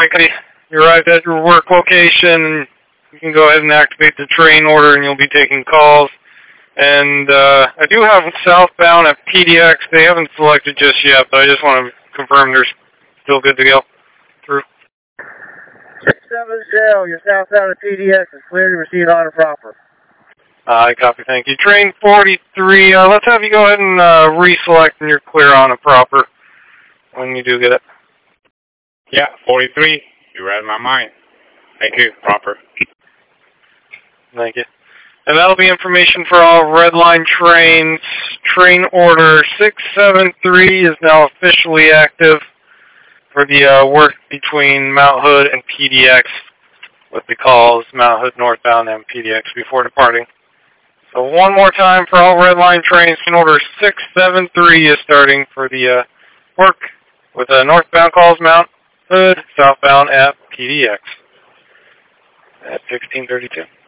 Okay, you arrived at your work location. You can go ahead and activate the train order and you'll be taking calls. And I do have southbound at PDX. They haven't selected just yet, but I just want to confirm they're still good to go through. 670, your southbound at PDX is clear to receive order proper. I copy, thank you. Train 43, let's have you go ahead and reselect and you're clear on a proper when you do get it. Yeah, 43, you read my mind. Thank you, proper. Thank you. And that'll be information for all Red Line trains. Train order 673 is now officially active for the work between Mount Hood and PDX, what they call Mount Hood northbound and PDX before departing. So one more time for all Red Line trains, train order 673 is starting for the work with northbound calls Mount Hood, southbound at PDX at 1632.